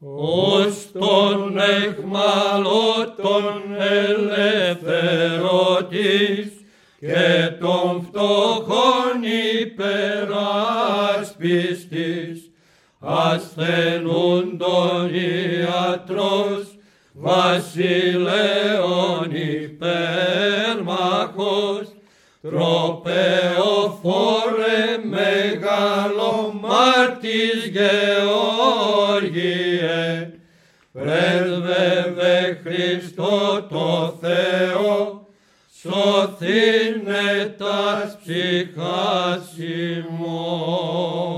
ως τον αιχμαλώτων ελευθερωτής και των φτωχών υπεράσπιστης, ασθενούντων ιατρός, βασιλέων υπέρμαχος, τροπεοφόρε μεγαλομάρτης Γεώργιε, πρέσβευε Χριστό το Θεό, σωθήνε τας ψυχάς ημών.